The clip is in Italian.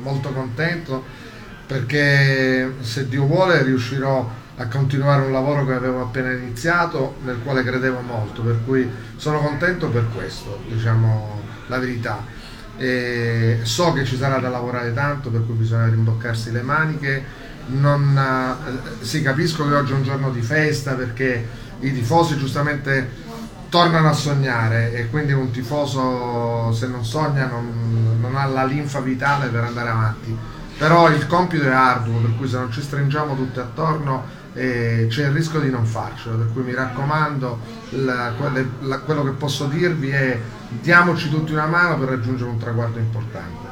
molto contento perché se Dio vuole riuscirò a continuare un lavoro che avevo appena iniziato, nel quale credevo molto, per cui sono contento per questo, diciamo la verità. E so che ci sarà da lavorare tanto, per cui bisogna rimboccarsi le maniche. Non, sì, capisco che oggi è un giorno di festa perché i tifosi giustamente tornano a sognare e quindi un tifoso se non sogna non ha la linfa vitale per andare avanti, però il compito è arduo, per cui se non ci stringiamo tutti attorno c'è il rischio di non farcelo, per cui mi raccomando, quello che posso dirvi è diamoci tutti una mano per raggiungere un traguardo importante.